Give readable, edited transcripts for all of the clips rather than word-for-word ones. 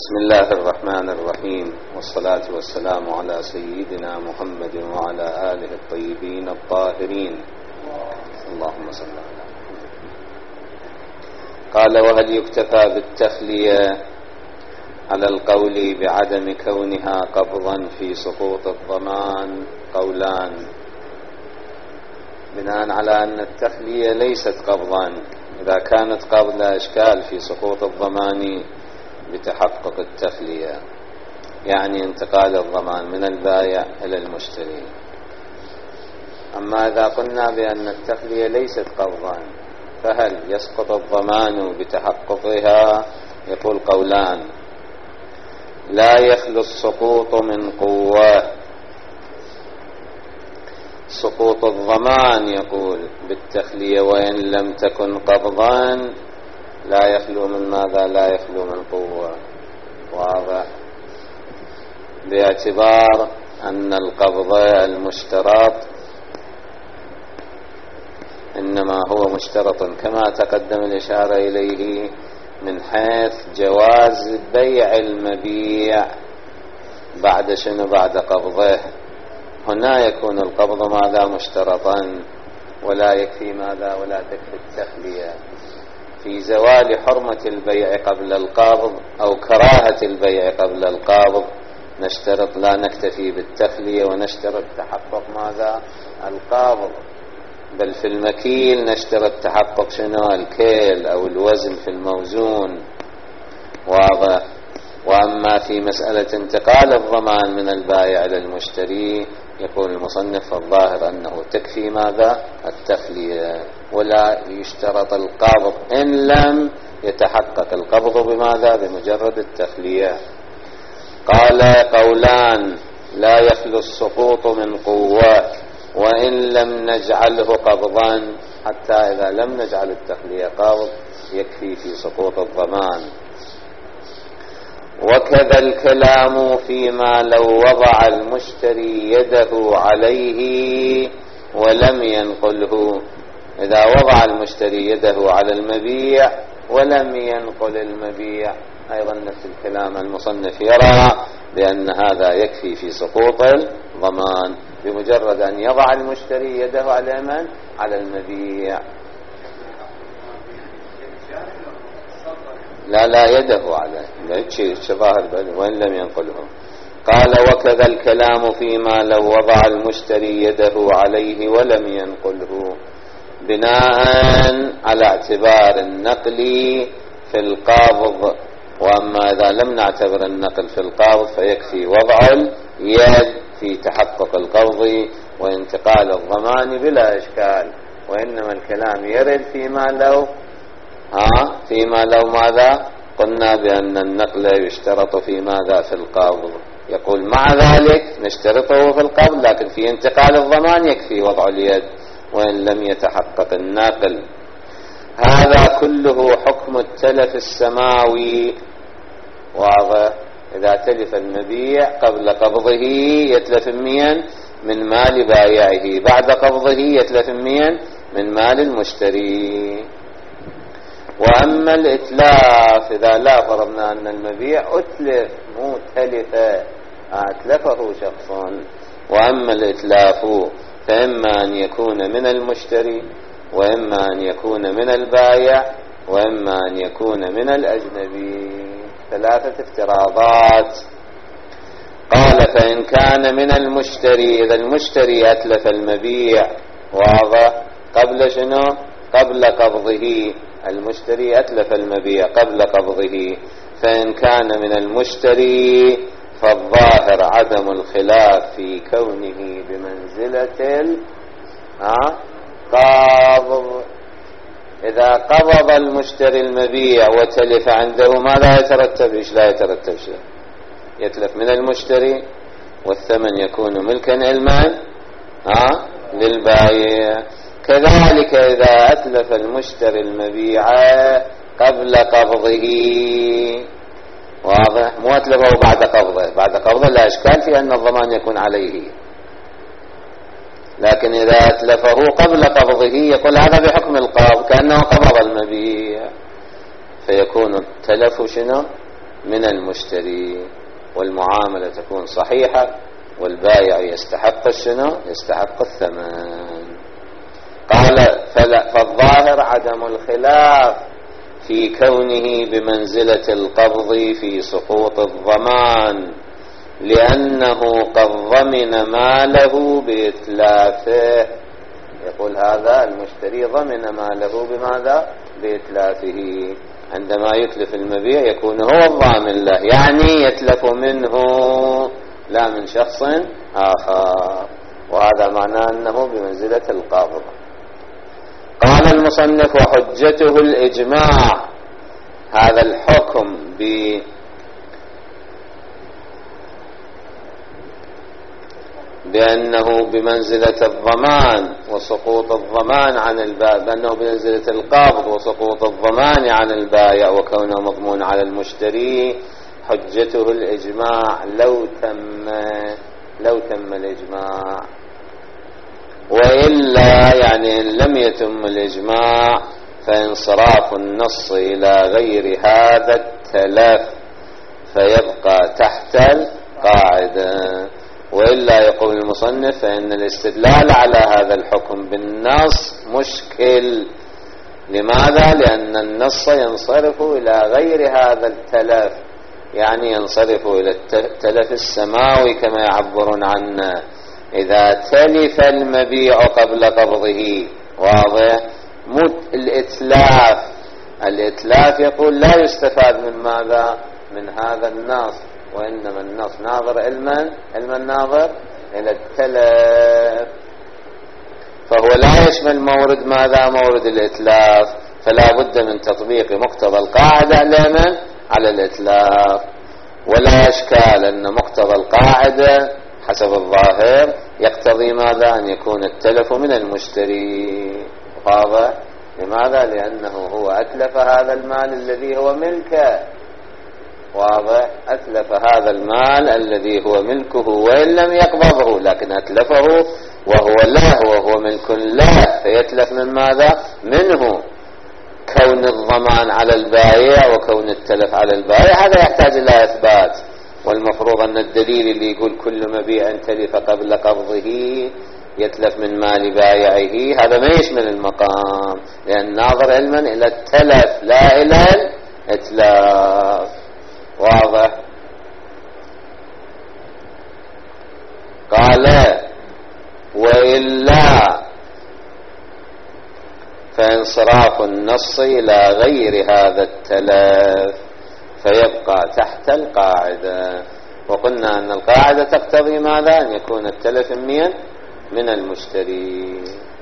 بسم الله الرحمن الرحيم، والصلاة والسلام على سيدنا محمد وعلى آله الطيبين الطاهرين. اللهم صل على محمد. قال: وهل يكتفى بالتخلية على القول بعدم كونها قبضا في سقوط الضمان؟ قولان. بناء على أن التخلية ليست قبضا، إذا كانت قبض لا إشكال في سقوط الضمان بتحقق التخلية، يعني انتقال الضمان من البائع إلى المشتري. أما إذا قلنا بأن التخلية ليست قبضا، فهل يسقط الضمان بتحققها؟ يقول قولان: لا يخلو السقوط من قوة. سقوط الضمان يقول بالتخلية وإن لم تكن قبضا لا يخلو من ماذا؟ لا يخلو من قوة. واضح؟ باعتبار أن القبض المشترط إنما هو مشترط كما تقدم الإشارة إليه من حيث جواز بيع المبيع بعد شنو؟ بعد قبضه. هنا يكون القبض ماذا؟ مشترطا، ولا يكفي ماذا؟ ولا تكفي التخلية. في زوال حرمة البيع قبل القبض أو كراهة البيع قبل القبض نشترط، لا نكتفي بالتخلية ونشترط تحقق ماذا؟ القبض، بل في المكيل نشترط تحقق شنو؟ الكيل أو الوزن في الموزون. واضح؟ وأما في مسألة انتقال الضمان من البائع إلى المشتري يقول المصنف الظاهر أنه تكفي ماذا؟ التخلية، ولا يشترط القبض إن لم يتحقق القبض بماذا؟ بمجرد التخلية. قال: قولان: لا يخلو السقوط من قوة وإن لم نجعله قبضا، حتى إذا لم نجعل التخلية قبض يكفي في سقوط الضمان. وكذا الكلام فيما لو وضع المشتري يده عليه ولم ينقله. إذا وضع المشتري يده على المبيع ولم ينقل المبيع أيضا نفس الكلام. المصنف يرى بأن هذا يكفي في سقوط الضمان بمجرد أن يضع المشتري يده على من؟ على المبيع. لا يده عليه، لا ظاهر وإن لم ينقله. قال: وكذا الكلام فيما لو وضع المشتري يده عليه ولم ينقله، بناء على اعتبار النقل في القابض. وأما إذا لم نعتبر النقل في القابض فيكفي وضع اليد في تحقق القبض وانتقال الضمان بلا إشكال. وإنما الكلام يرد فيما لو ماذا؟ قلنا بأن النقل يشترط في ماذا؟ في القبض. يقول مع ذلك نشترطه في القبض، لكن في انتقال الضمان يكفي وضع اليد وإن لم يتحقق النقل. هذا كله حكم التلف السماوي. واضح؟ إذا تلف المبيع قبل قبضه يتلف من مال بائعه، بعد قبضه يتلف من مال المشتري. وأما الإتلاف إذا لا فرضنا أن المبيع أتلف مو تلف، أتلفه شخص. وأما الإتلاف فإما أن يكون من المشتري، وإما أن يكون من البائع، وإما أن يكون من الأجنبي. ثلاثة افتراضات. قال: فإن كان من المشتري، إذا المشتري أتلف المبيع، واضح؟ قبل شنو؟ قبل قبضه. المشتري أتلف المبيع قبل قبضه، فإن كان من المشتري فالظاهر عدم الخلاف في كونه بمنزلة قابض. إذا قبض المشتري المبيع وتلف عنده ماذا يترتب؟ إيش لا يترتب شيء، يتلف من المشتري والثمن يكون ملكا لمن؟ للبائع. كذلك إذا أتلف المشتري المبيع قبل قبضه، واضح؟ مو أتلفه بعد قبضه. بعد قبضه لا إشكال في أن الضمان يكون عليه، لكن إذا أتلفه قبل قبضه يقول هذا بحكم القبض كأنه قبض المبيع، فيكون التلف شنو؟ من المشتري، والمعاملة تكون صحيحة، والبائع يستحق الشنو؟ يستحق الثمن. قال فالظاهر عدم الخلاف في كونه بمنزلة القبض في سقوط الضمان، لأنه قد ضمن ماله بإتلافه. يقول هذا المشتري ضمن ماله بماذا؟ بإتلافه. عندما يتلف المبيع يكون هو الضامن له، يعني يتلف منه لا من شخص آخر، وهذا معناه أنه بمنزلة القابض. قال المصنف وحجته الإجماع. هذا الحكم بأنه بمنزلة الضمان وسقوط الضمان عن البائع، بأنه بمنزلة القابض وسقوط الضمان عن البائع وكونه مضمون على المشتري، حجته الإجماع لو تم الإجماع. وإلا يعني إن لم يتم الإجماع فانصراف النص إلى غير هذا التلف فيبقى تحت القاعدة. وإلا يقول المصنف فإن الاستدلال على هذا الحكم بالنص مشكل. لماذا؟ لأن النص ينصرف إلى غير هذا التلف، يعني ينصرف إلى التلف السماوي كما يعبرون عنه. إذا تلف المبيع قبل قبضه، واضح؟ الإتلاف يقول لا يستفاد من ماذا؟ من هذا النص، وإنما النص ناظر علما الناظر إلى التلف، فهو لا يشمل مورد ماذا؟ مورد الإتلاف، فلا بد من تطبيق مقتضى القاعدة على الإتلاف. ولا إشكال أن مقتضى القاعدة حسب الظاهر يقتضي ماذا؟ أن يكون التلف من المشتري. واضح؟ لماذا؟ لأنه هو أتلف هذا المال الذي هو ملكه. واضح؟ أتلف هذا المال الذي هو ملكه وإن لم يقبضه، لكن أتلفه وهو له وهو ملك له، فيتلف من ماذا؟ منه. كون الضمان على البائع وكون التلف على البائع هذا يحتاج إلى إثبات، والمفروض أن الدليل اللي يقول كل مبيع تلف قبل قبضه يتلف من مال بائعه هذا ما يشمل المقام، لأن ناظر علما إلى التلف لا إلى الإتلاف. واضح؟ قال وإلا فانصراف النص إلى غير هذا التلف فيبقى تحت القاعدة. وقلنا أن القاعدة تقتضي ماذا؟ أن يكون التلف من المشتري.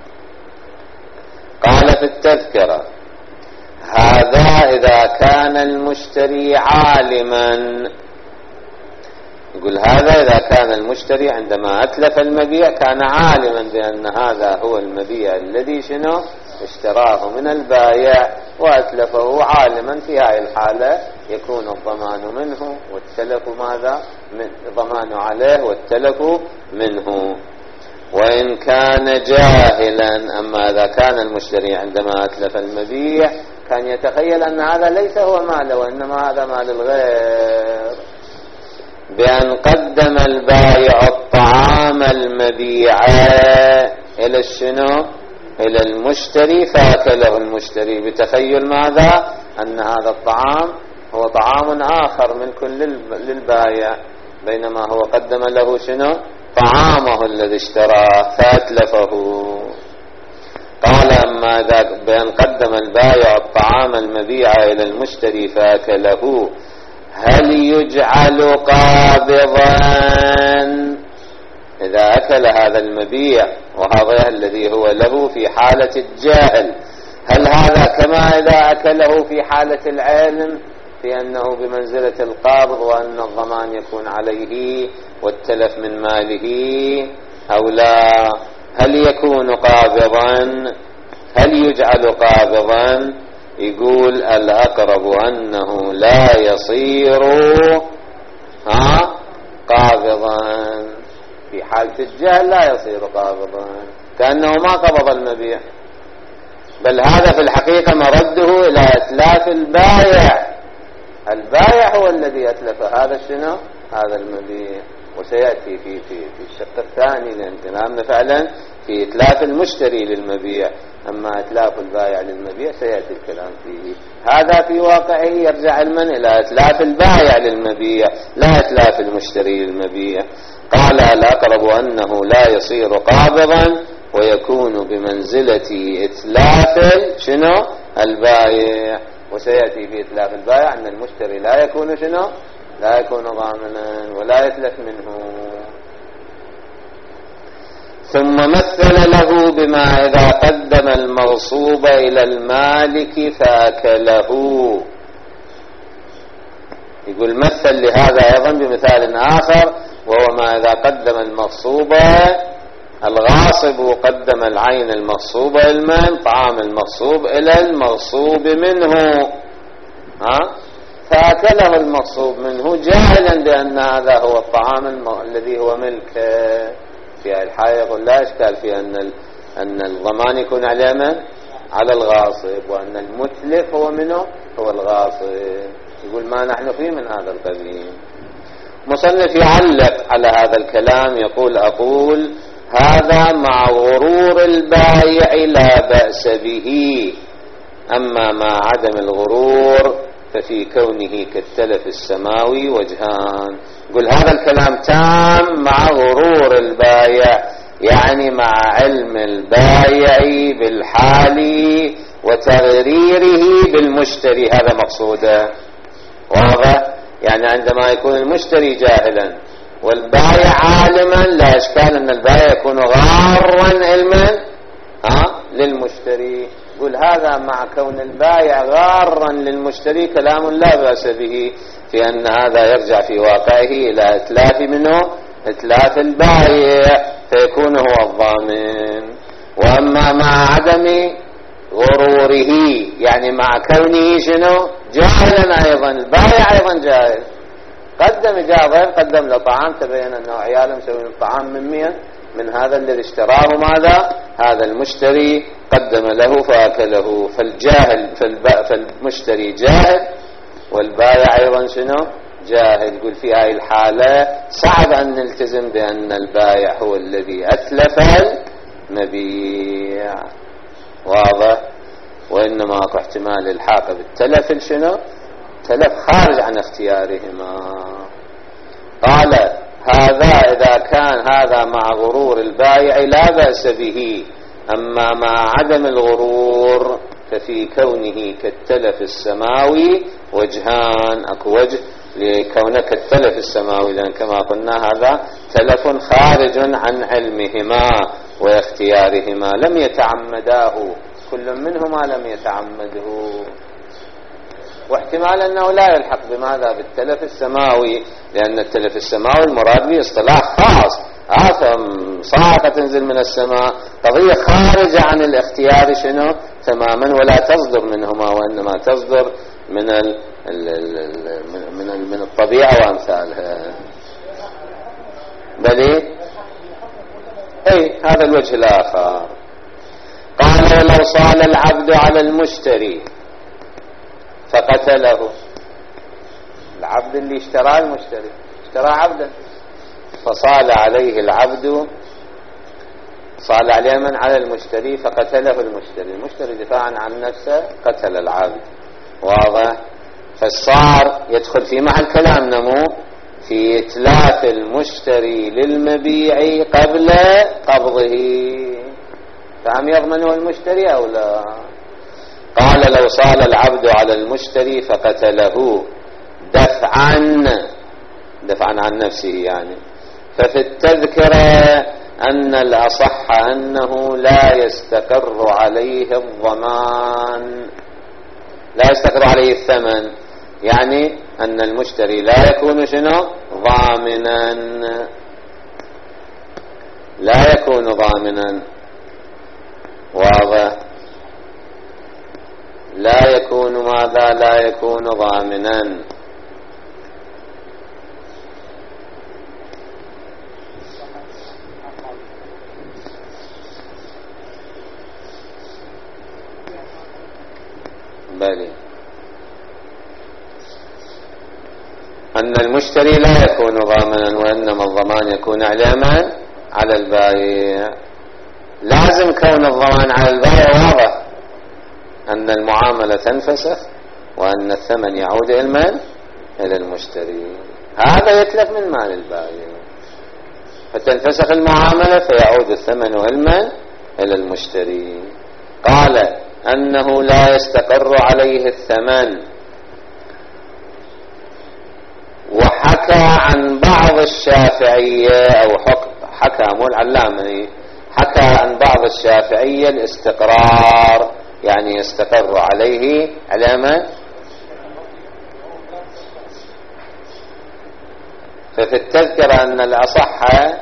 قال في التذكرة هذا إذا كان المشتري عالما. يقول هذا إذا كان المشتري عندما أتلف المبيع كان عالما بأن هذا هو المبيع الذي شنو اشتراه من البائع وأتلفه، عالما في هذه الحالة يكون الضمان منه والتلف ماذا؟ ضمان عليه والتلف منه. وإن كان جاهلا، أما إذا كان المشتري عندما أتلف المبيع كان يتخيل أن هذا ليس هو ماله وإنما هذا مال الغير، بأن قدم البائع الطعام المبيع إلى الشنو؟ إلى المشتري فأكله المشتري، بتخيل ماذا؟ أن هذا الطعام هو طعام آخر ملك للبائع، بينما هو قدم له شنو؟ طعامه الذي اشتراه فأتلفه. قال أما ذاك بأن قدم البائع الطعام المبيع إلى المشتري فأكله هل يجعل قابضا إذا أكل هذا المبيع وهذا الذي هو له في حالة الجاهل؟ هل هذا كما إذا أكله في حالة العلم في أنه بمنزلة القابض وأن الضمان يكون عليه والتلف من ماله أو لا؟ هل يكون قابضا؟ هل يجعل قابضا؟ يقول الأقرب أنه لا يصير قابضا في حالة الجهل، لا يصير قابضا كأنه ما قبض المبيع، بل هذا في الحقيقة مرده إلى إتلاف البائع، البائع هو الذي أتلف هذا شنو؟ هذا المبيع. وسيأتي في الشق الثاني، لأن كلامنا فعلا في إتلاف المشتري للمبيع، أما إتلاف البائع للمبيع سيأتي الكلام فيه. هذا في واقعه يرجع علما إلى إتلاف البائع للمبيع لا إتلاف المشتري للمبيع. قال الأقرب أنه لا يصير قابضا ويكون بمنزلة إتلاف شنو؟ البائع. وسيأتي في إتلاف البائع أن المشتري لا يكون شنو؟ لا يكون ضامنا ولا يتلف منه. ثم مثل له بما إذا قدم المغصوب إلى المالك فأكله. يقول مثل لهذا أيضا بمثال آخر، وهو ما إذا قدم المغصوب، الغاصب قدم العين المغصوبة المن طعام المغصوب إلى المغصوب منه، فأكله المغصوب منه جاهلا بأن هذا هو الطعام الذي هو ملكه. في الحالة يقول لا إشكال في أن الضمان يكون على من؟ على الغاصب، وأن المتلف هو منه؟ هو الغاصب. يقول ما نحن فيه من هذا القبيل. مصنف يعلق على هذا الكلام يقول أقول هذا مع غرور البائع لا بأس به، أما مع عدم الغرور ففي كونه كالتلف السماوي وجهان. يقول هذا الكلام تام مع غرور البائع، يعني مع علم البائع بالحال وتغريره بالمشتري، هذا مقصوده. واضح؟ يعني عندما يكون المشتري جاهلا والبائع عالما لا إشكال أن البائع يكون غارا علما للمشتري. يقول هذا مع كون البائع غارا للمشتري كلام لا بأس به، في أن هذا يرجع في واقعه إلى إتلاف منه إتلاف البائع فيكون هو الضامن. وأما مع عدم غروره، يعني مع كونه شنو؟ جاهلا أيضا، البائع أيضا جاهل، قدم جابر قدم له طعام، تبين أنه عياله مسوين الطعام من مين؟ من هذا الذي اشتراه ماذا؟ هذا المشتري قدم له فأكله. فالجاهل فالمشتري جاهل والبائع أيضا شنو؟ جاهل. يقول في هذه الحالة صعب أن نلتزم بأن البائع هو الذي أتلف المبيع. واضح؟ وإنما أكو احتمال الحاق بالتلف شنو؟ تلف خارج عن اختيارهما. قال هذا إذا كان هذا مع غرور البائع لا بأس به، أما مع عدم الغرور ففي كونه كالتلف السماوي وجهان. أكو وجه لكونك التلف السماوي، لأن كما قلنا هذا تلف خارج عن علمهما واختيارهما، لم يتعمداه، كل منهما لم يتعمده. واحتمال أنه لا يلحق بماذا؟ بالتلف السماوي، لأن التلف السماوي المراد به اصطلاح خاص، صاعقة تنزل من السماء، قضية خارجة عن الاختيار شنو تماما، ولا تصدر منهما، وإنما تصدر من الطبيعة وأمثالها. بل أي هذا الوجه الآخر. قال ولو صال العبد على المشتري فقتله، العبد اللي اشترى المشتري اشترى عبدا، فصال عليه العبد، صال عليه من؟ على المشتري، فقتله المشتري دفاعا عن نفسه قتل العبد. واضح؟ فالصار يدخل في محل كلام نمو في إتلاف المشتري للمبيع قبل قبضه، فهم يضمنه المشتري أو لا؟ قال لو صال العبد على المشتري فقتله دفعا عن نفسه يعني. ففي التذكرة أن الأصح أنه لا يستقر عليه الضمان، لا يستقر عليه الثمن، يعني أن المشتري لا يكون شنو؟ ضامنا، لا يكون ضامنا. واضح؟ لا يكون ماذا؟ لا يكون ضامنا. بلي أن المشتري لا يكون ضامنا، وإنما الضمان يكون على من؟ على البائع. لازم كون الضمان على البائع واضح، أن المعاملة تنفسخ وأن الثمن يعود إلى من؟ إلى المشتري. هذا يتلف من مال البائع، فتنفسخ المعاملة فيعود الثمن إلى من؟ إلى المشتري. قال أنه لا يستقر عليه الثمن. وحكى عن بعض الشافعية، أو حكى مو العلامة، حكى عن بعض الشافعية الاستقرار، يعني يستقر عليه علامة. ففي التذكرة أن الأصح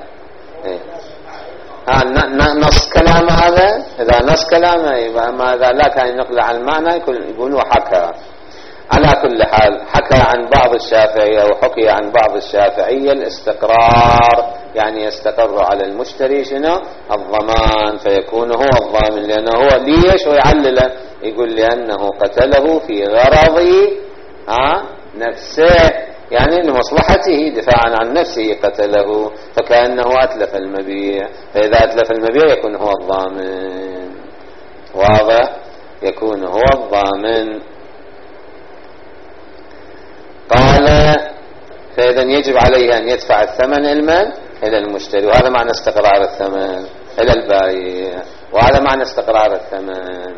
نص كلام هذا. إذا نص كلامه يبقى ماذا لا كان ينقل عن المعنى يقول حكى. على كل حال حكى عن بعض الشافعية أو حكي عن بعض الشافعية الاستقرار، يعني يستقر على المشتري شنو؟ الضمان، فيكون هو الضامن. لأنه هو ليش ويعلله؟ يقول لأنه قتله في غرض نفسه، يعني لمصلحته، دفاعا عن نفسه قتله، فكأنه أتلف المبيع. فإذا أتلف المبيع يكون هو الضامن. واضح؟ يكون هو الضامن. قال فإذا يجب عليه أن يدفع الثمن إلى المشتري، وهذا معنى استقرار الثمن، إلى البائع، وهذا معنى استقرار الثمن.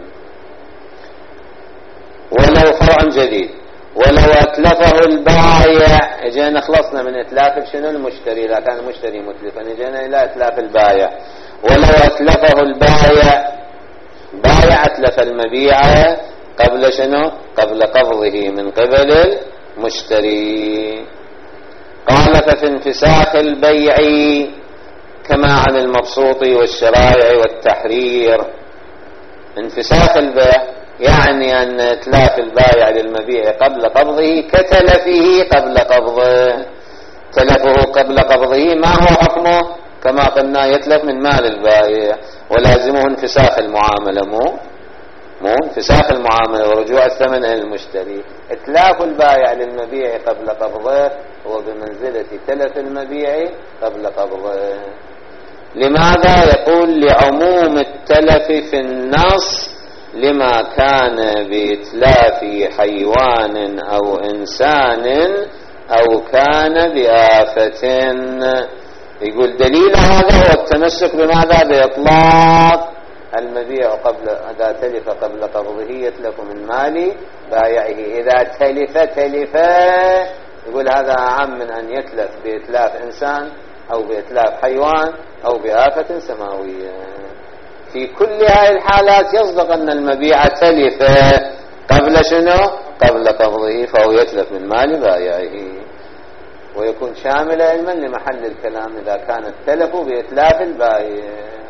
ولو فرع جديد، ولو أتلفه البائع، اجينا خلصنا من إتلاف شنو؟ المشتري. إذا كان المشتري متلفا اجينا إلى إتلاف البائع. ولو أتلفه البائع، بائع أتلف المبيع قبل شنو؟ قبل قبضه من قبل المشتري. قال ففي انفساخ البيع كما عن المبسوط والشرائع والتحرير. انفساخ البيع يعني أن إتلاف البائع للمبيع قبل قبضه كتلفه قبل قبضه. تلفه قبل قبضه ما هو حكمه؟ كما قلنا يتلف من مال البائع، ولازمه انفساخ المعاملة، مو انفساخ المعاملة ورجوع الثمن إلى المشتري. إتلاف البائع للمبيع قبل قبضه هو بمنزلة تلف المبيع قبل قبضه. لماذا؟ يقول لعموم التلف في النص لما كان بإتلاف حيوان أو إنسان أو كان بآفة. يقول دليل هذا هو التمسك بماذا؟ بإطلاق المبيع قبل إذا تلف قبل قبضه يتلف من مال بائعه. إذا تلف يقول هذا أعم من أن يتلف بإتلاف إنسان أو بإتلاف حيوان أو بآفة سماوية. في كل هذه الحالات يصدق أن المبيع تلف قبل شنو؟ قبل قبضه، فهو يتلف من مال بائعه، ويكون شامل علما لمحل الكلام إذا كان التلف بإتلاف البائع.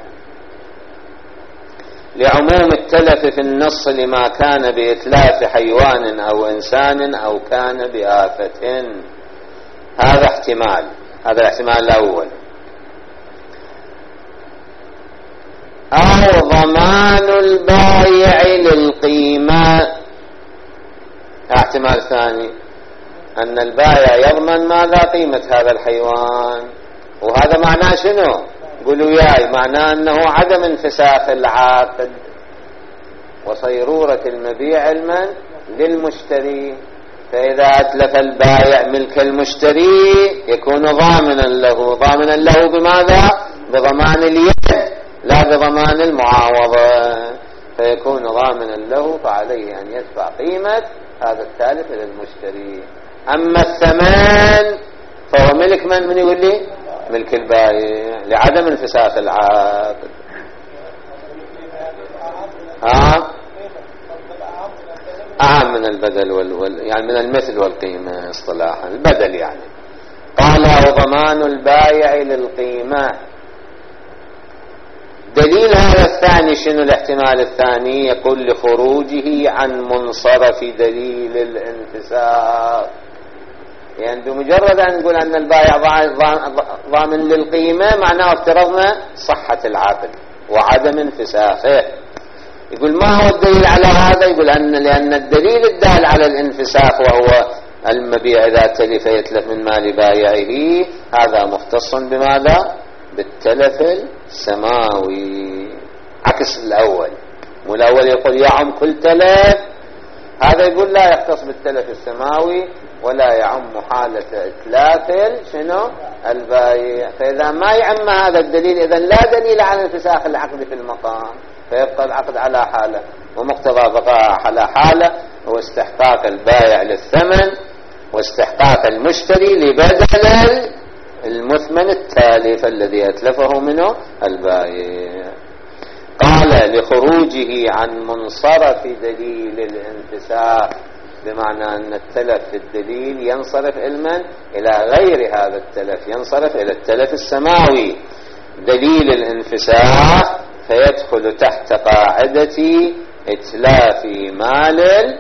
لعموم التلف في النص لما كان بإتلاف حيوان أو إنسان أو كان بآفة. هذا احتمال، هذا الاحتمال الأول. أو ضمان البائع للقيمة. احتمال ثاني أن البائع يضمن ماذا؟ قيمة هذا الحيوان. وهذا معناه شنو؟ قولوا ياي، معناه أنه عدم انفساخ العاقد وصيرورة المبيع علما للمشتري. فإذا أتلف البائع ملك المشتري يكون ضامنا له بماذا؟ بضمان اليد لا بضمان المعاوضة، فيكون ضامنا له، فعليه أن يدفع قيمة هذا التالف إلى المشتري. أما الثمن فهو ملك من يقول لي؟ ملك البائع لعدم انفساخ العقد. أعم من البدل يعني من المثل والقيمة اصطلاحا، البدل يعني. قال وضمان البائع للقيمة. دليل هذا الثاني شنو الاحتمال الثاني؟ يقول لخروجه عن منصرف دليل الانفساخ. يعني بمجرد أن نقول أن البائع ضامن للقيمة معناه افترضنا صحة العقد وعدم انفساخه. يقول ما هو الدليل على هذا؟ يقول لأن الدليل الدال على الانفساخ وهو المبيع إذا تلف يتلف من مال بائعه، هذا مختص بماذا؟ بالتلف السماوي، عكس الأول. مو الأول يقول يعم كل تلف، هذا يقول لا يختص بالتلف السماوي ولا يعم حالة إتلاف شنو؟ البائع. فإذا ما يعم هذا الدليل إذن لا دليل على انفساخ العقد في المقام، فيبقى العقد على حالة، ومقتضى بقاء على حالة هو استحقاق البائع للثمن واستحقاق المشتري لبدل المثمن التالف الذي أتلفه منه البائع. قال لخروجه عن منصرف دليل الانفساخ، بمعنى أن التلف في الدليل ينصرف علما إلى غير هذا التلف، ينصرف إلى التلف السماوي دليل الانفساخ، فيدخل تحت قاعدة إتلاف مال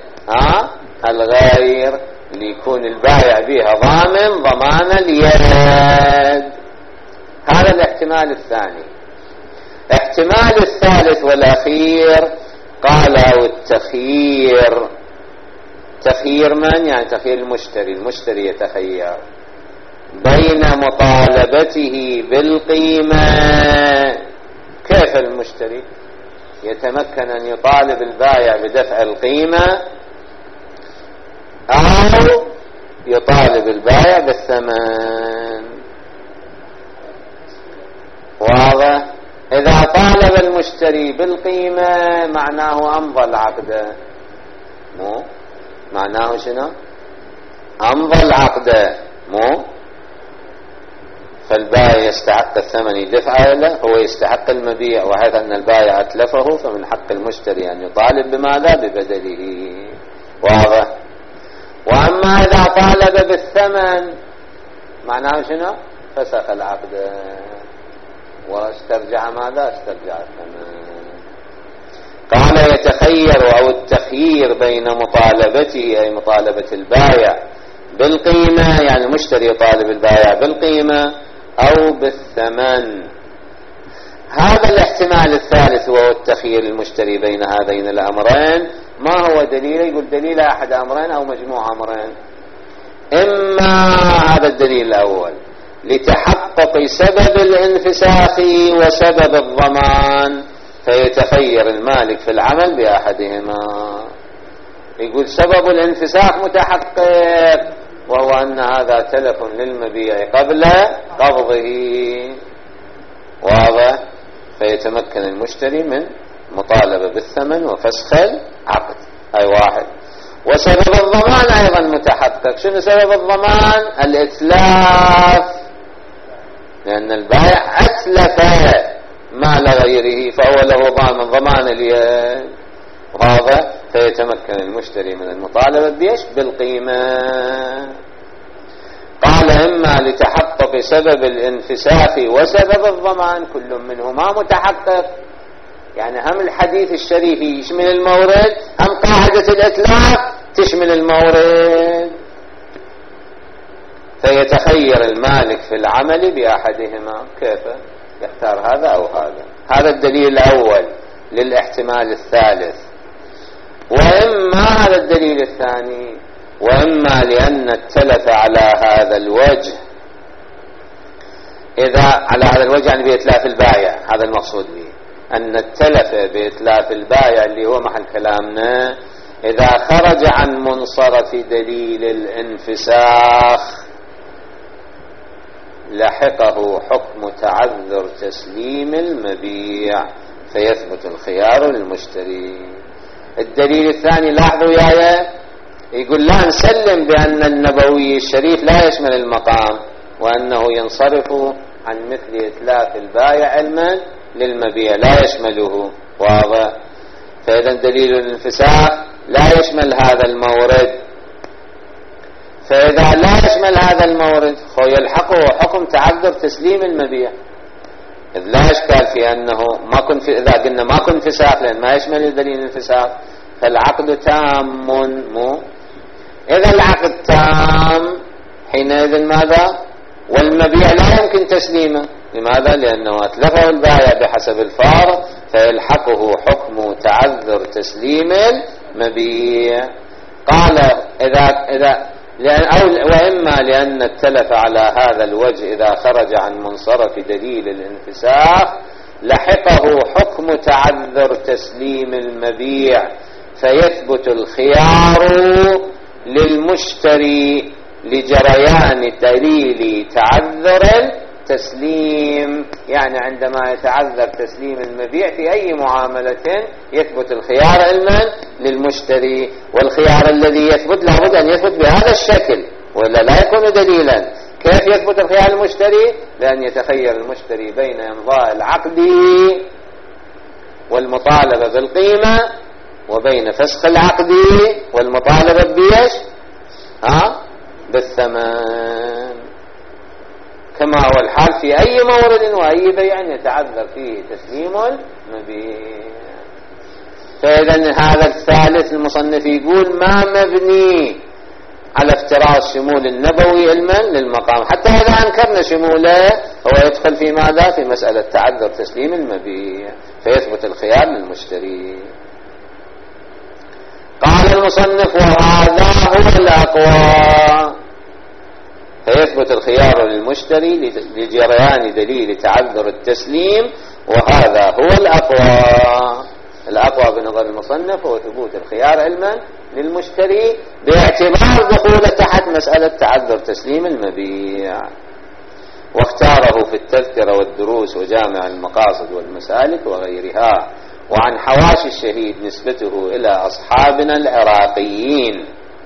الغير ليكون البائع بها ضامن ضمان اليد. هذا الاحتمال الثاني. احتمال الثالث والأخير قال والتخيير. تخيير من؟ يعني تخيير المشتري. المشتري يتخير بين مطالبته بالقيمة. كيف المشتري يتمكن أن يطالب البائع بدفع القيمة أو يطالب البائع بالثمن؟ واضح؟ إذا طالب المشتري بالقيمة معناه أمضى العقد. مو معناه شنو؟ أمضى العقد. مو فالبائع يستحق الثمن يدفعه له، هو يستحق المبيع، وهذا أن البائع أتلفه، فمن حق المشتري أن يطالب بماذا؟ ببدله. واضح؟ وأما إذا طالب بالثمن معناه شنو؟ فسخ العقد واسترجع ماذا؟ استرجع الثمن. قال يتخير أو التخيير بين مطالبته أي مطالبة البائع بالقيمة، يعني المشتري يطالب البائع بالقيمة أو بالثمن. هذا الاحتمال الثالث وهو التخيير المشتري بين هذين الأمرين. ما هو دليل؟ يقول دليل أحد أمرين أو مجموع أمرين. إما هذا الدليل الأول لتحقق سبب الانفساخ وسبب الضمان، فيتخير المالك في العمل بأحدهما. يقول سبب الانفساخ متحقق، وهو أن هذا تلف للمبيع قبل قبضه. واضح؟ فيتمكن المشتري من مطالبة بالثمن وفسخ العقد. أي واحد. وسبب الضمان أيضا متحقق. شنو سبب الضمان؟ الإتلاف، لأن البائع أتلف مال غيره فهو له ضمان اليد. واضح؟ فيتمكن المشتري من المطالبة بيش؟ بالقيمة. قال إما لتحقق سبب الانفساخ وسبب الضمان، كل منهما متحقق. يعني هم الحديث الشريف يشمل المورد، هم قاعدة الإتلاف تشمل المورد. فيتخير المالك في العمل بأحدهما. كيف يختار هذا أو هذا؟ هذا الدليل الأول للاحتمال الثالث. وإما هذا الدليل الثاني، وإما لأن التلف على هذا الوجه، إذا على هذا الوجه يعني بإتلاف البائع، هذا المقصود به، أن التلف بإتلاف البائع اللي هو محل كلامنا إذا خرج عن منصرف دليل الانفساخ لحقه حكم تعذر تسليم المبيع، فيثبت الخيار للمشتري. الدليل الثاني لاحظوا يايا، يقول لا نسلم بأن النبوي الشريف لا يشمل المقام، وأنه ينصرف عن مثل إتلاف البائع علما للمبيع، لا يشمله. واضح؟ فإذا دليل الانفساخ لا يشمل هذا المورد. فإذا لا يشمل هذا المورد يلحقه حكم تعذر تسليم المبيع، إذ لا إشكال في أنه ما كن في، إذا قلنا ما كن انفساخ لأن ما يشمل دليل الانفساخ فالعقد تام. مو إذا العقد تام حينئذ ماذا؟ والمبيع لا يمكن تسليمه. لماذا؟ لأنه أتلفه البائع بحسب الفار، فيلحقه حكم تعذر تسليم المبيع. قال إذا وإما لأن التلف على هذا الوجه إذا خرج عن منصرف دليل الانفساخ لحقه حكم تعذر تسليم المبيع، فيثبت الخيار للمشتري لجريان دليل تعذر التسليم. يعني عندما يتعذر تسليم المبيع في أي معاملة يثبت الخيار علما للمشتري، والخيار الذي يثبت لابد أن يثبت بهذا الشكل ولا لا يكون دليلا. كيف يثبت الخيار للمشتري؟ بأن يتخير المشتري بين إمضاء العقد والمطالبة بالقيمة وبين فسخ العقد والمطالبة بيش بالثمن، كما هو الحال في أي مورد وأي بيع يتعذر فيه تسليم المبيع. فإذا هذا الثالث المصنف يقول ما مبني على افتراء الشمول النبوي علما للمقام، حتى إذا أنكرنا شموله هو يدخل في ماذا؟ في مسألة تعذر تسليم المبيع، فيثبت الخيار للمشتري. قال المصنف وهذا هو الأقوى، فيثبت الخيار للمشتري لجريان دليل تعذر التسليم، وهذا هو الأقوى. الأقوى بنظر المصنف هو ثبوت الخيار علما للمشتري باعتبار دخوله تحت مسألة تعذر تسليم المبيع، واختاره في التذكرة والدروس وجامع المقاصد والمسالك وغيرها. وعن حواشي الشهيد نسبته إلى أصحابنا العراقيين.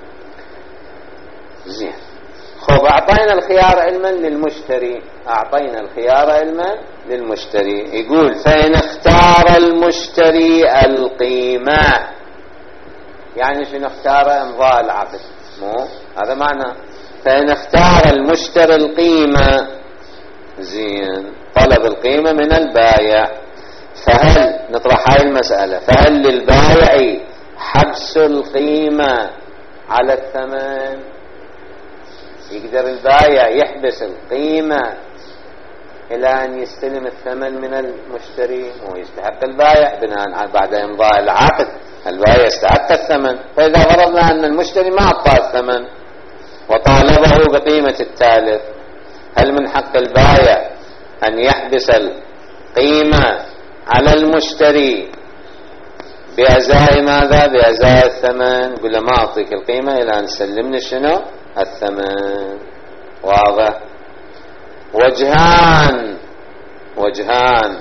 زين، خب أعطينا الخيار علما للمشتري، أعطينا الخيار علما للمشتري. يقول فإن اختار المشتري القيمة، يعني شنو اختار؟ امضاء العقد، مو هذا معنى فإن اختار المشتري القيمة. زين، طلب القيمة من البائع، فهل نطرح هاي المسألة، فهل للبائع حبس القيمة على الثمن؟ يقدر البائع يحبس القيمة إلى أن يستلم الثمن من المشتري؟ ويستحق البائع بناء بعد إمضاء العقد، البائع يستحق الثمن. فإذا فرضنا أن المشتري ما أعطى الثمن وطالبه بقيمة التالف، هل من حق البائع أن يحبس القيمة على المشتري بأزاء ماذا؟ بأزاء الثمن. يقول له ما أعطيك القيمة إلى أن تسلمني شنو؟ الثمن. واضح؟ وجهان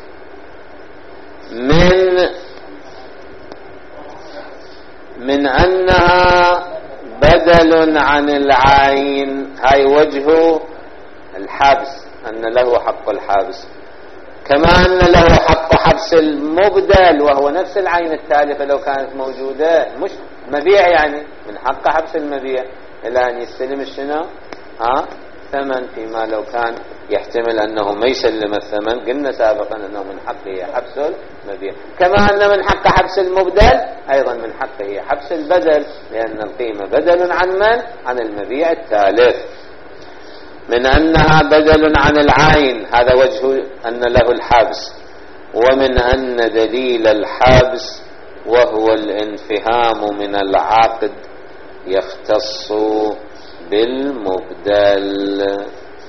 من أنها بدل عن العين، هاي وجه الحبس، أن له حق الحبس، كما أن له حق حبس المبدل وهو نفس العين التالفة لو كانت موجودة، مش مبيع، يعني من حق حبس المبيع إلى أن يستلم الشنو؟ ثمن، فيما لو كان يحتمل أنه ما يسلم الثمن، قلنا سابقا أنه من حقه حبس المبيع، كما أن من حق حبس المبدل أيضا من حقه حبس البدل، لأن القيمة بدل عن من؟ عن المبيع التالف. من أنها بدل عن العين، هذا وجه أن له الحبس. ومن أن دليل الحبس وهو الانفهام من العقد يختص بالمبدل.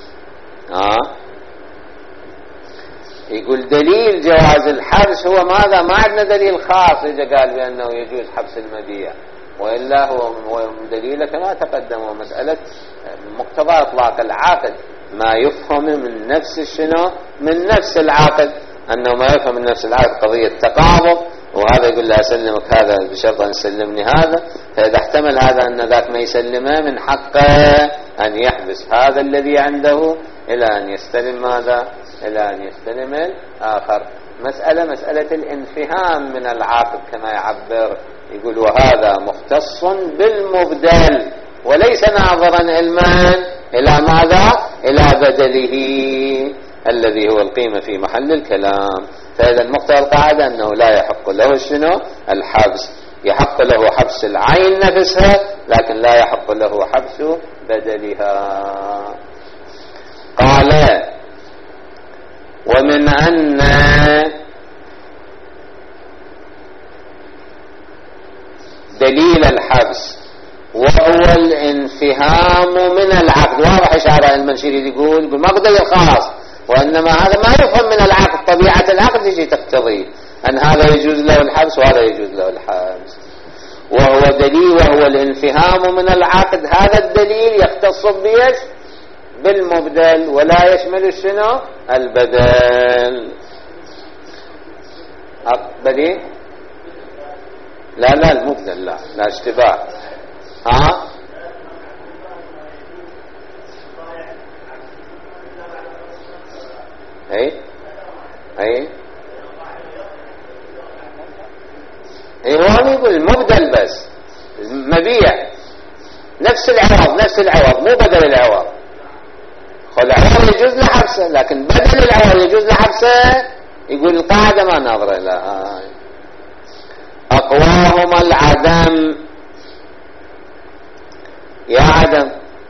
يقول دليل جواز الحبس هو ماذا؟ ما عندنا دليل خاص إذا قال بأنه يجوز حبس المبيع، وإلا هو دليل كما تقدم مسألة مقتضى إطلاق العقد، ما يفهم من نفس شنو؟ من نفس العقد، أنه ما يفهم من نفس العقد قضية تقابض، وهذا يقول له أسلمك هذا بشرط أن يسلمني هذا، فإذا احتمل هذا أن ذاك ما يسلمه من حقه أن يحبس هذا الذي عنده إلى أن يستلم ماذا؟ إلى أن يستلم الآخر. مسألة الانفهام من العقد كما يعبر، يقول وهذا مختص بالمبدل وليس ناظرا علما إلى ماذا؟ إلى بدله الذي هو القيمة في محل الكلام. فإذا مقتضى القاعدة أنه لا يحق له شنو؟ الحبس، يحق له حبس العين نفسها لكن لا يحق له حبس بدلها. قال ومن أن دليل الحبس وهو الانفهام الانفهام من العقد. واضح إشارة المنشيري يقول ما بدليل خاص، وإنما هذا ما يفهم من العقد، طبيعة العقد يجي تقتضي أن هذا يجوز له الحبس وهذا يجوز له الحبس. وهو دليل، وهو الانفهام من العقد. هذا الدليل يختص بيش بالمبدل ولا يشمل شنو البدل. بدي لا المبدل لا اشتباه. هو يقول المبدل بس مبيع نفس العوض مو بدل العوض. العوض يجوز له حبسه، لكن بدل العوض يجوز له حبسه. يقول القاعدة ما نظر لها. أقواهما العدم. يا عدم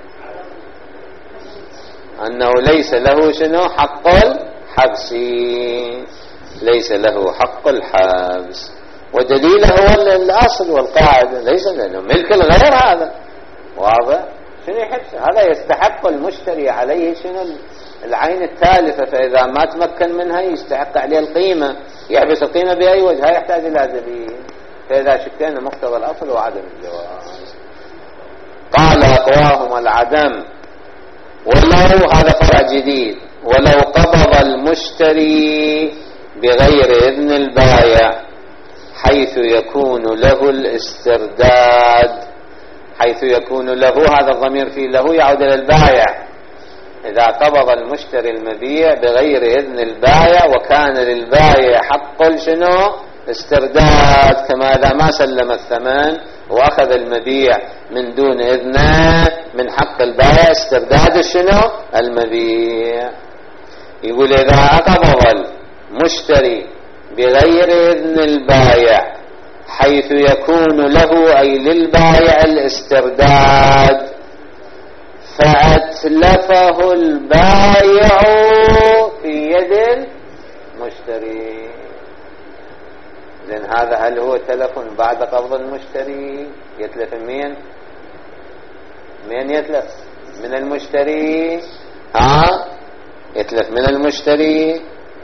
أنه ليس له شنو حق الحبس، ليس له حق الحبس، ودليله هو الأصل والقاعدة، ليس له ملك الغير. هذا واضح. شنو يحبس؟ هذا يستحق المشتري عليه شنو العين التالفة، فإذا ما تمكن منها يستحق عليه القيمة. يحبس القيمة بأي وجه؟ يحتاج إلى دليل. فإذا شكينا مقتضى الأصل وعدم الجواز. قال أقواهما العدم. ولو، هذا فرع جديد، ولو قبض المشتري بغير إذن البائع حيث يكون له الاسترداد. حيث يكون له، هذا الضمير فيه له يعود إلى البائع. إذا قبض المشتري المبيع بغير إذن البائع وكان للبائع حق شنو استرداد، كما إذا ما سلم الثمن وأخذ المبيع من دون إذنه، من حق البائع استرداد شنو المبيع. يقول إذا قبض المشتري بغير إذن البائع حيث يكون له أي للبائع الاسترداد فأتلفه البائع في يد المشتري. لأن هذا هل هو تلف بعد قبض المشتري؟ يتلف من يتلف؟ من المشتري. يتلف من المشتري،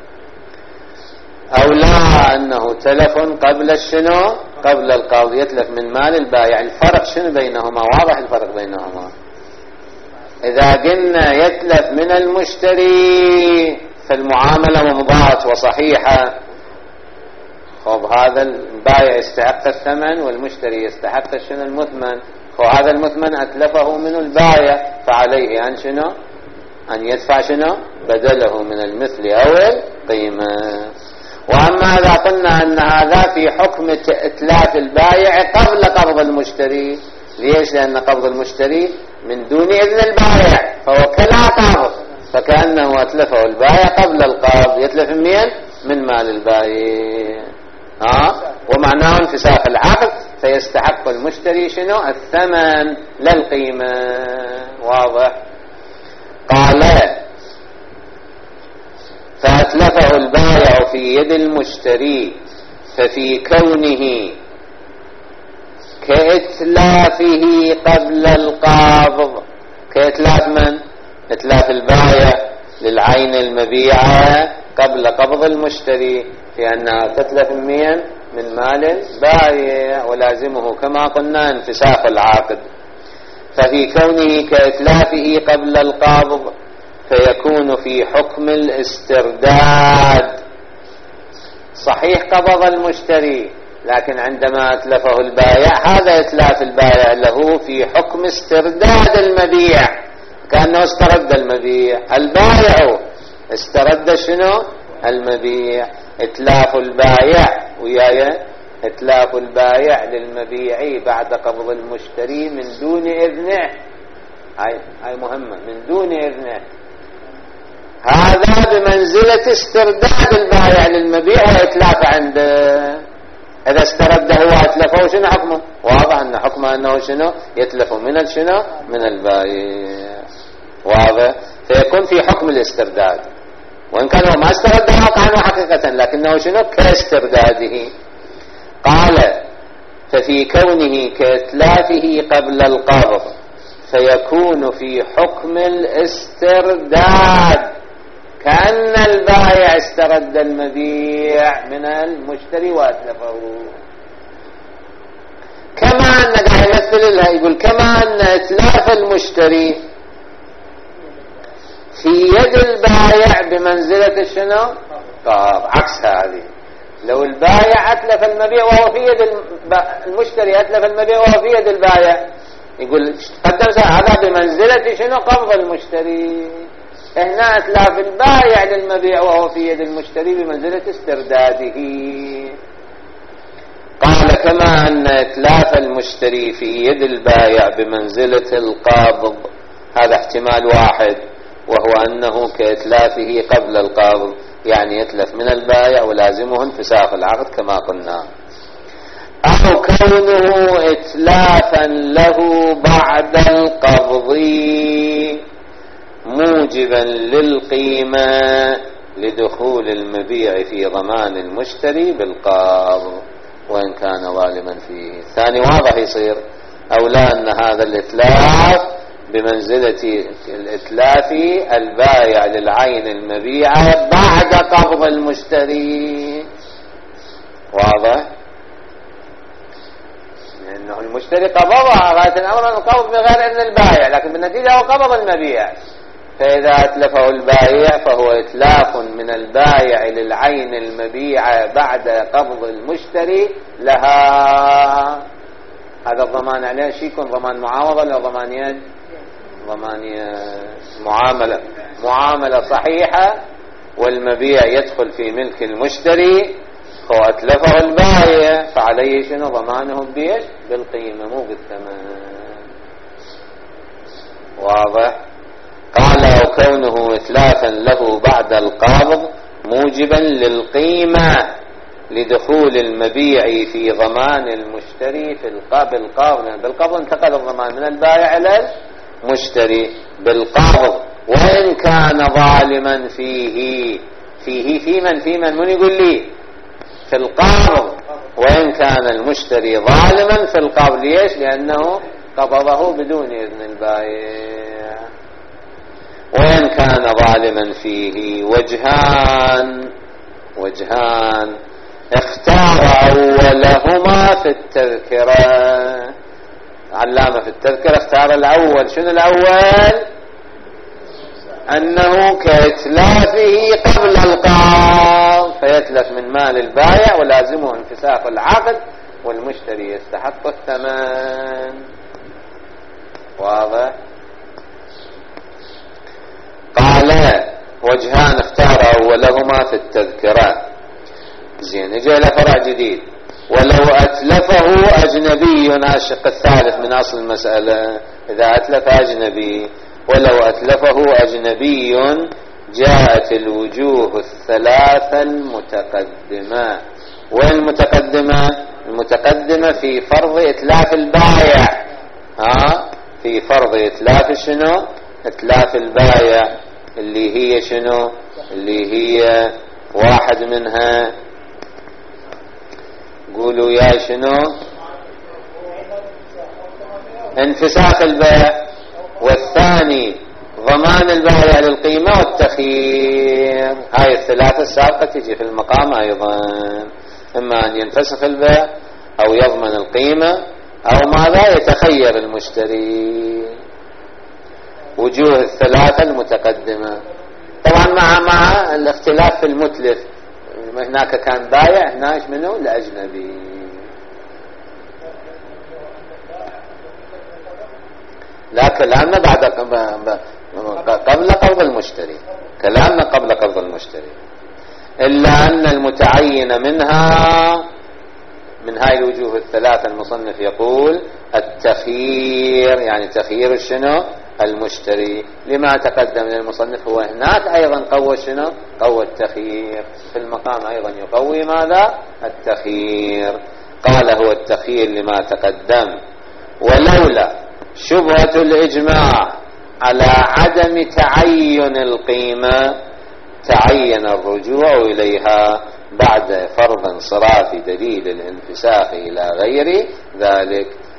أو لا أنه تلف قبل شنو قبل القبض، يتلف من مال البائع. الفرق شنو بينهما؟ واضح الفرق بينهما. إذا قلنا يتلف من المشتري فالمعاملة ممضاة وصحيحة. خب هذا البائع يستحق الثمن والمشتري يستحق شنو المثمن. وهذا المثمن أتلفه من البائع، فعليه أن شنو أن يدفع شنو بدله من المثل أو القيمة. وأما إذا قلنا أن هذا في حكم إتلاف البائع قبل قبض المشتري. ليش؟ لأن قبض المشتري من دون إذن البائع فهو كلا قبض، فكأنه أتلفه البائع قبل القبض. يتلف من مال البائع. ومعناه انفساخ العقد، فيستحق المشتري شنو الثمن لا القيمة. واضح. قال فأتلفه البائع في يد المشتري ففي كونه كإتلافه قبل القبض. كإتلاف من؟ إتلاف البائع للعين المبيعة قبل قبض المشتري، لأنها تتلف من مال البائع، ولازمه كما قلنا انفساخ العقد. ففي كونه كإتلافه قبل القبض فيكون في حكم الاسترداد. صحيح قبض المشتري، لكن عندما أتلفه البائع هذا إتلاف البائع له في حكم استرداد المبيع، كأنه استرد المبيع. البائع استرد شنو المبيع. إتلاف البائع وياي إتلاف البائع للمبيع بعد قبض المشتري من دون إذنه. هاي مهمة، من دون إذنه. هذا بمنزلة استرداد البائع للمبيع وإتلاف عنده. إذا استرده وأتلفه شنو حكمه؟ واضح أن حكمه أنه شنو يتلف من شنو من البائع. واضح. فيكون في حكم الاسترداد، وإن كان هو ما استرده عنه حقيقة، لكنه شنو كاسترداده. قال ففي كونه كإتلافه قبل القبض فيكون في حكم الاسترداد، كأن البائع استرد المبيع من المشتري وأتلفه. كما أن قاعد يمثل لها، يقول كما أن إتلاف المشتري في يد البائع بمنزلة شنو؟ طب عكس هذه، لو البائع أتلف المبيع وهو في يد المشتري، أتلف المبيع وهو في يد البائع، يقول قدم هذا بمنزلة شنو؟ قبض المشتري. هنا اتلاف البائع للمبيع وهو في يد المشتري بمنزلة استرداده. قال كما أن اتلاف المشتري في يد البائع بمنزلة القابض، هذا احتمال واحد، وهو أنه كإتلافه قبل القابض، يعني يتلف من البائع ولازمه انفساخ العقد كما قلنا، أو كونه إتلافا له بعد القبض موجبا للقيمة لدخول المبيع في ضمان المشتري بالقابض وإن كان ظالما فيه. ثاني واضح يصير، أو لا أن هذا الإتلاف بمنزلة الإتلاف البائع للعين المبيعة بعد قبض المشتري. واضح؟ لأنه المشتري قبضها غاية الأمر القبض بغير إذن البائع، لكن بالنتيجة هو قبض المبيع، فإذا أتلفه البائع فهو إتلاف من البائع للعين المبيعة بعد قبض المشتري لها. هذا الضمان عليه شيء يكون ضمان معاوضة ولا ضمان يد؟ ضمان معاملة صحيحة، والمبيع يدخل في ملك المشتري، هو أتلفه البائع فعليه شنو؟ ضمانه بيش؟ بالقيمة مو بالثمن. واضح؟ قال أو كونه إتلافا له بعد القابض موجبا للقيمة لدخول المبيع في ضمان المشتري في بالقبض انتقل الضمان من البائع إلى المشتري بالقبض، وإن كان ظالما فيه في من يقول لي؟ في القابض. وإن كان المشتري ظالما في القابض، ليش؟ لأنه قبضه بدون إذن البائع. وإن كان ظالما فيه وجهان اختار أولهما في التذكرة. علامة في التذكرة اختار الأول. شنو الأول؟ أنه كإتلافه قبل القبض، فيتلف من مال البائع ولازمه انفساخ العقد والمشتري يستحق الثمن. واضح؟ قال وجهان اختار أولهما في التذكرة. زين، اجى له فرع جديد، ولو أتلفه أجنبي، الشق الثالث من أصل المسألة، إذا أتلف أجنبي ولو أتلفه أجنبي جاءت الوجوه الثلاثة المتقدمة. المتقدمة في فرض إتلاف البائع، في فرض إتلاف شنو؟ إتلاف البائع، اللي هي شنو؟ اللي هي واحد منها قولوا يا شنو؟ انفساخ البيع، والثاني ضمان البائع للقيمة والتخيير. هاي الثلاثة السابقة تجي في المقام أيضا، إما أن ينفسخ البيع أو يضمن القيمة أو ماذا يتخير المشتري. وجوه الثلاثة المتقدمة طبعا مع الاختلاف في المتلف، هناك كان بايع، هناك منه الأجنبي. لا، كلامنا بعد قبل قبض المشتري، كلامنا قبل قبض المشتري، إلا أن المتعين منها من هاي الوجوه الثلاثة المصنف يقول التخيير، يعني تخيير شنو؟ المشتري. لما تقدم من المصنف هو هناك أيضا قوى شنو؟ قوى التخيير، في المقام أيضا يقوي ماذا؟ التخيير. قال هو التخيير لما تقدم، ولولا شبهة الإجماع على عدم تعين القيمة تعين الرجوع إليها بعد فرض انصراف دليل الانفساخ إلى غير ذلك.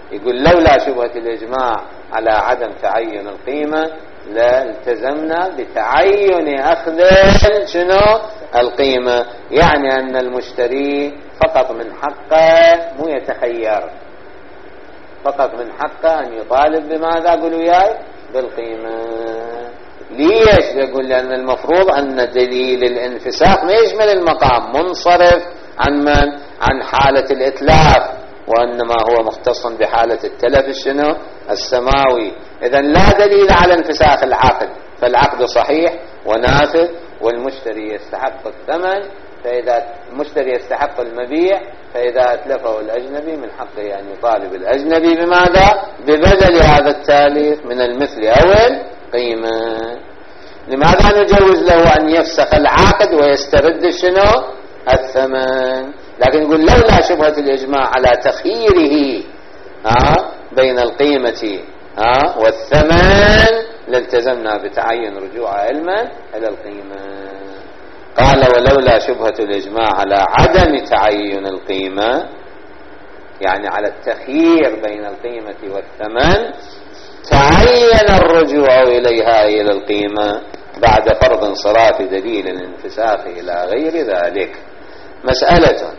يقول لولا شبهة الإجماع على عدم تعين القيمة لالتزمنا بتعين أخذ شنو القيمة، يعني أن المشتري فقط من حقه مو يتخير، فقط من حقه أن يطالب بماذا؟ قولوا وياي بالقيمة. ليش؟ يقول لأن المفروض أن دليل الانفساخ ما يشمل المقام، منصرف عن من؟ عن حالة الإتلاف، وإنما هو مختص بحالة التلف شنو السماوي. إذن لا دليل على انفساخ العقد، فالعقد صحيح ونافذ والمشتري يستحق الثمن، فإذا المشتري يستحق المبيع، فإذا أتلفه الأجنبي من حقه أن يطالب الأجنبي بماذا؟ ببدل هذا التاليف من المثل أو القيمة. لماذا نجوز له أن يفسخ العقد ويسترد شنو الثمن؟ لكن يقول لولا شبهة الإجماع على تخييره بين القيمة والثمن لالتزمنا بتعين رجوع علما إلى القيمة. قال ولولا شبهة الإجماع على عدم تعين القيمة، يعني على التخيير بين القيمة والثمن، تعين الرجوع إليها إلى القيمة بعد فرض انصراف دليل الانفساخ إلى غير ذلك. مسألة: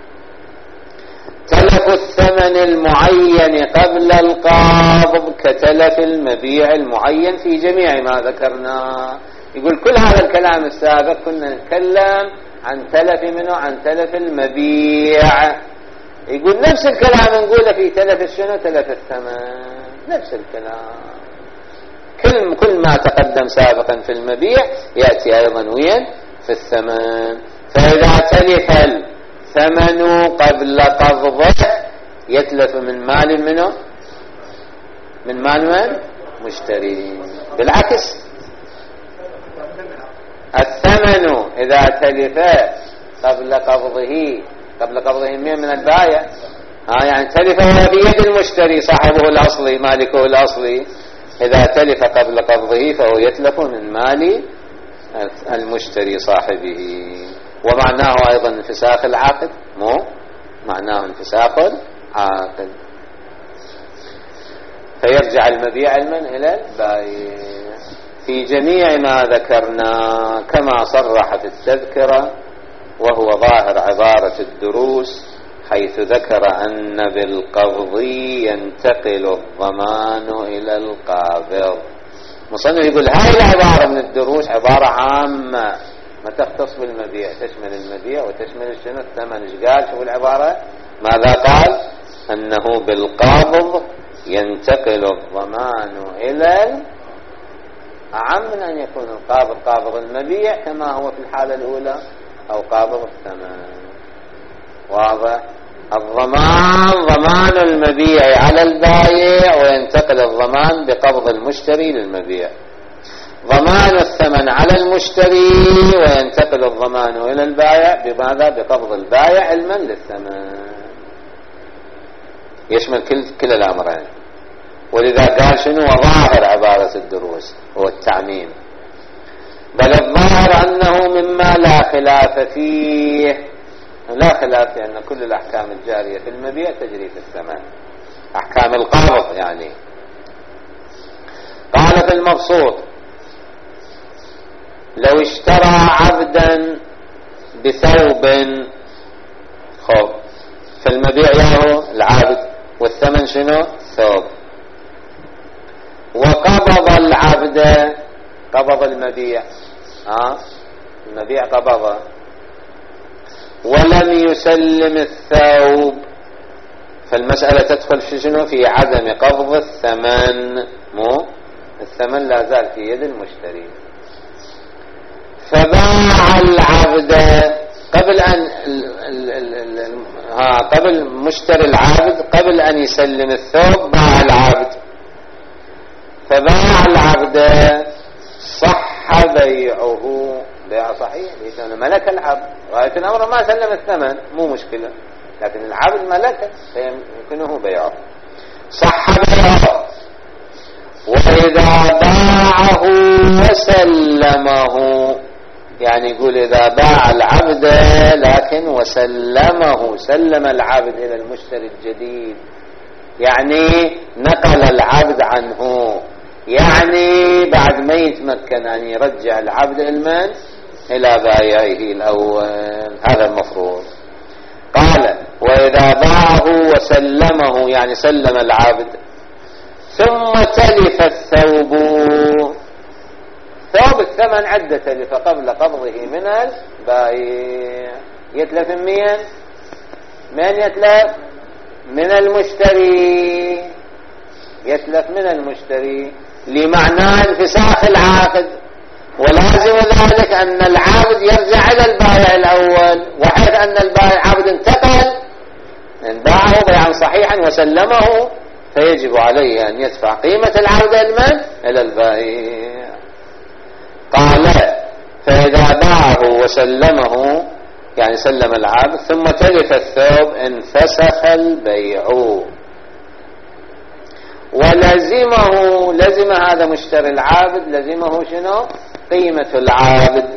تلف الثمن المعين قبل القابض كتلف المبيع المعين في جميع ما ذكرنا. يقول كل هذا الكلام السابق كنا نتكلم عن تلف منه، عن تلف المبيع. يقول نفس الكلام نقوله في تلف شنو؟ تلف الثمن، نفس الكلام. كل ما تقدم سابقا في المبيع يأتي أيضا وين؟ في الثمن. فإذا تلف الثمن قبل قبضه يتلف من مال منه؟ من مال من؟ مشتري. بالعكس الثمن إذا تلف قبل قبضه من البائع، يعني تلف في يد المشتري صاحبه الأصلي مالكه الأصلي، إذا تلف قبل قبضه فهو يتلف من مال المشتري صاحبه. ومعناه أيضا انفساخ العقد، مو معناه انفساخ العقد، فيرجع المبيع علما إلى البائع في جميع ما ذكرنا كما صرح في التذكرة، وهو ظاهر عبارة الدروس، حيث ذكر أن بالقبض ينتقل الضمان إلى القابض. مصنف يقول هاي العبارة من الدروس عبارة عامة ما تختص بالمبيع، تشمل المبيع وتشمل شنو الثمن. ايش قال؟ شوف العبارة ماذا قال؟ أنه بالقابض ينتقل الضمان إلى أعم من أن يكون القابض قابض المبيع كما هو في الحالة الأولى أو قابض الثمن. واضح؟ الضمان ضمان المبيع على البائع، وينتقل الضمان بقبض المشتري للمبيع. ضمان الثمن على المشتري، وينتقل الضمان إلى البائع بماذا؟ بقبض البائع علما للثمن. يشمل كل الأمرين. ولذا قال شنو؟ وظاهر عبارة الدروس هو التعميم، بل الظاهر أنه مما لا خلاف فيه. لا خلاف لأن كل الأحكام الجارية في المبيع تجري في الثمن، أحكام القابض يعني. قال في المبسوط: لو اشترى عبدا بثوب، خب فالمبيع ياهو العبد والثمن شنو؟ ثوب. وقبض العبد، قبض المبيع، المبيع قبضه، ولم يسلم الثوب، فالمسألة تدخل في شنو؟ في عدم قبض الثمن. مو الثمن لا زال في يد المشتري. فباع العبد قبل أن قبل مشتري العبد قبل أن يسلم الثوب باع العبد، فباع العبد صح بيعه، بيع صحيح لأنه ملك العبد، غاية الأمر ما سلم الثمن مو مشكلة، لكن العبد ملكه فيمكنه بيعه، صح بيعه. وإذا باعه وسلمه، يعني يقول إذا باع العبد لكن وسلمه، سلم العبد إلى المشتري الجديد يعني نقل العبد عنه، يعني بعد ما يتمكن أن يرجع العبد إلى بايعه الأول. هذا المفروض. قال وإذا باعه وسلمه، يعني سلم العبد ثم تلف الثوب، ثوب الثمن عدة تلف قبل قبضه من البائع. يتلف من يتلف؟ من المشتري. يتلف من المشتري لمعنى انفساخ العقد، ولازم ذلك أن العبد يرجع إلى البائع الأول، وحيث أن البائع عبد انتقل، إن باعه بيعا صحيحا وسلمه، فيجب عليه أن يدفع قيمة العبد إلى البائع. قال فإذا باعه وسلمه، يعني سلم العبد ثم تلف الثوب، انفسخ البيع، ولزمه، لزم هذا مشتري العابد، لزمه شنو؟ قيمة العابد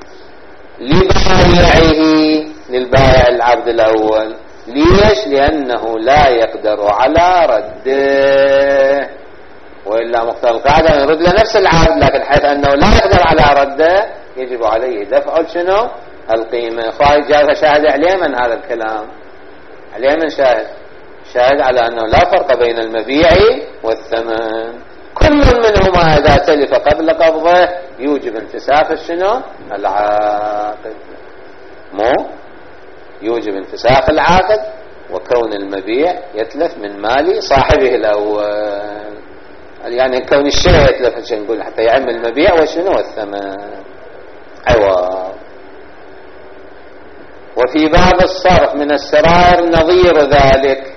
لبائعه، للبائع العبد الأول. ليش؟ لأنه لا يقدر على رده، وإلا مقتضى القاعدة يرد لنفس العابد، لكن حيث أنه لا يقدر على رده يجب عليه دفع شنو؟ القيمة. خواهي جاء شاهد عليه من هذا الكلام، عليه من شاهد على أنه لا فرق بين المبيع والثمن، كل منهما إذا تلف قبل قبضه يوجب انفساخ شنو؟ العاقد، مو يوجب انفساخ العاقد، وكون المبيع يتلف من مال صاحبه الأول، يعني كون الشيء يتلف نقول حتى يعم المبيع وشنو الثمن عوض. وفي باب الصرف من السرائر نظير ذلك،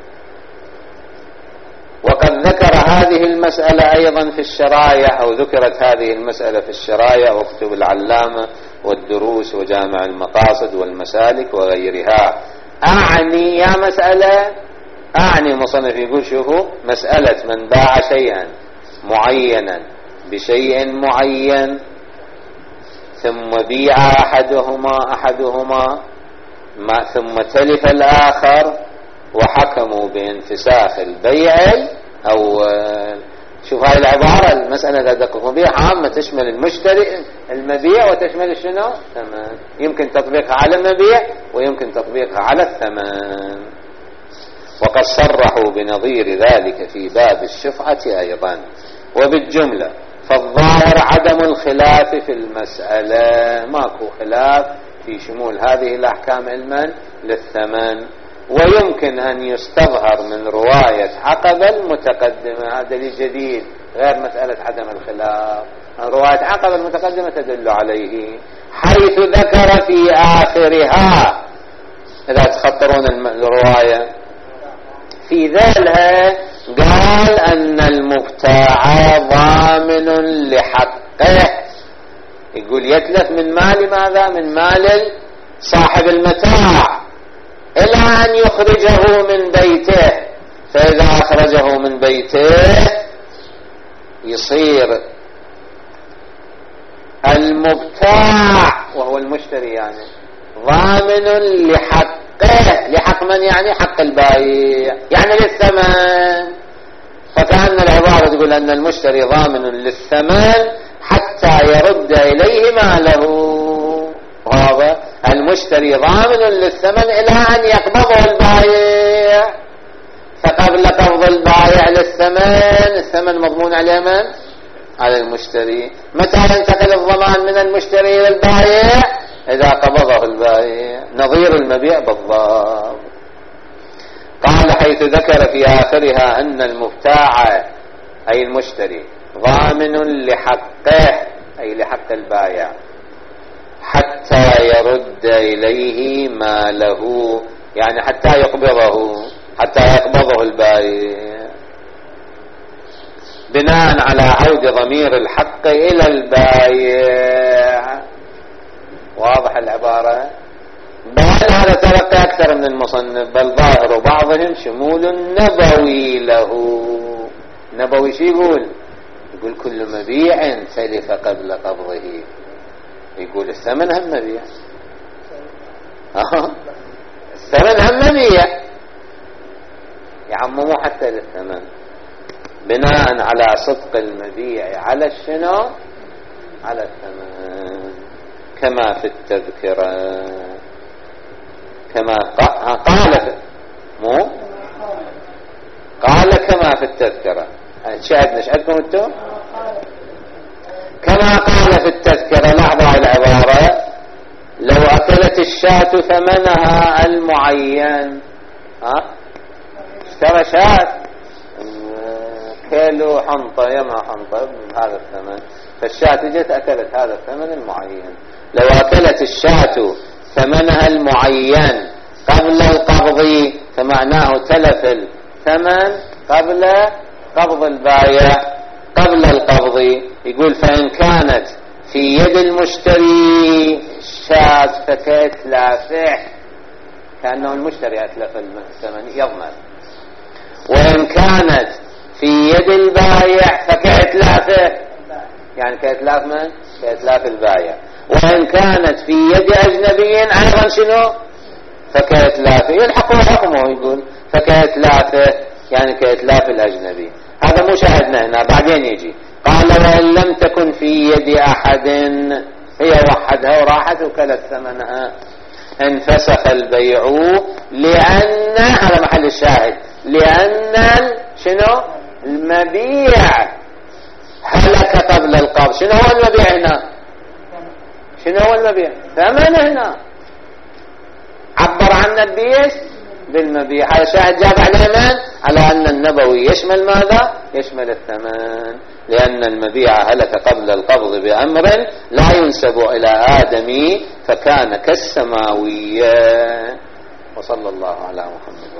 وقد ذكر هذه المسألة أيضا في الشرايع، أو ذكرت هذه المسألة في الشرايع وكتب العلامة والدروس وجامع المقاصد والمسالك وغيرها. أعني يا مسألة، أعني مصنف يقول شوفوا مسألة من باع شيئا معينا بشيء معين ثم بيع أحدهما ثم تلف الآخر وحكموا بانفساخ البيع الأول. شوف هاي العبارة، المسألة لا دققوا بها، عامة تشمل المشتري المبيع وتشمل شنو؟ الثمن. يمكن تطبيقها على المبيع ويمكن تطبيقها على الثمن، وقد صرحوا بنظير ذلك في باب الشفعة أيضا. وبالجملة فالظاهر عدم الخلاف في المسألة، ماكو خلاف في شمول هذه الأحكام علما للثمن. ويمكن أن يستظهر من رواية عقبة المتقدمة، هذا دليل جديد غير مسألة عدم الخلاف، رواية عقبة المتقدمة تدل عليه، حيث ذكر في آخرها، إذا تخطرون الرواية في ذلها، قال أن المبتاع ضامن لحقه، يقول يتلف من مال ماذا؟ من مال صاحب المتاع إلى أن يخرجه من بيته، فإذا أخرجه من بيته يصير المبتاع وهو المشتري يعني ضامن لحقه. لحق من؟ يعني حق البائع، يعني للثمن. فكأن العبارة تقول أن المشتري ضامن للثمن حتى يرد إليه ماله. وهذا المشتري ضامن للثمن إلى أن يقبضه البائع، فقبل قبض البائع للثمن، الثمن مضمون على من؟ على المشتري. متى ينتقل الضمان من المشتري إلى البائع؟ إذا قبضه البائع، نظير المبيع بالضبط. قال حيث ذكر في آخرها أن المبتاع أي المشتري ضامن لحقه، أي لحق البائع، حتى يرد إليه ماله، يعني حتى يقبضه البائع، بناء على عود ضمير الحق إلى البائع. واضح العبارة؟ بل هذا تلقى أكثر من المصنف، بل ظاهر بعضهم شمول نبوي له. نبوي شي يقول كل مبيع تلف قبل قبضه، يقول الثمن هم مبيع، الثمن هم مبيع، يعمموا حتى للثمن بناء على صدق المبيع على الشنو؟ على الثمن، كما في التذكرة، كما قال مو قال كما في التذكرة. شاهدكم انتم كما قال في التذكرة. لاحظوا العبارة: لو أكلت الشاة ثمنها المعين. اشترى شاة كيلو حنطة يما حنطة بهذا الثمن، فالشاة جت أكلت هذا الثمن المعين. لو أكلت الشاة ثمنها المعين قبل القبض فمعناه تلف الثمن قبل قبض البائع، قبل القبض. يقول: فإن كانت في يد المشتري الشاة فكيتلافه، كأنه المشتري أتلف الثمن يضمن. وإن كانت في يد البائع فكيتلافه، يعني كيتلاف من؟ كيتلاف البائع. وإن كانت في يد أجنبي أيضا شنو؟ فكيتلافه، يلحقه حكمه. يقول فكيتلافه يعني كيتلاف الأجنبي. هذا مو شاهدنا هنا، بعدين يجي قال: وإن لم تكن في يد أحد، هي وحدها وراحت وكلت ثمنها، انفسخ البيع لأن، هذا محل الشاهد، لأن شنو؟ المبيع هلك قبل القبض. شنو هو المبيع هنا؟ شنو هو المبيع؟ ثمن. هنا عبر عن البيع بالمبيع. هذا شاهد جاب على من؟ على أن النبوي يشمل ماذا؟ يشمل الثمن، لأن المبيع هلك قبل القبض بأمر لا ينسب إلى آدمي فكان كالسماوية. وصلى الله على محمد.